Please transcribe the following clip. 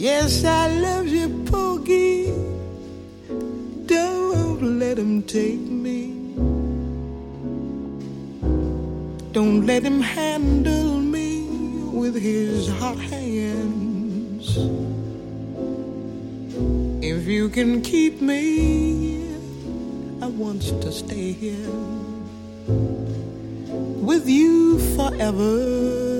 Yes, I love you, Poogie. Don't let him take me. Don't let him handle me with his hot hands. If you can keep me, I want to stay here with you forever.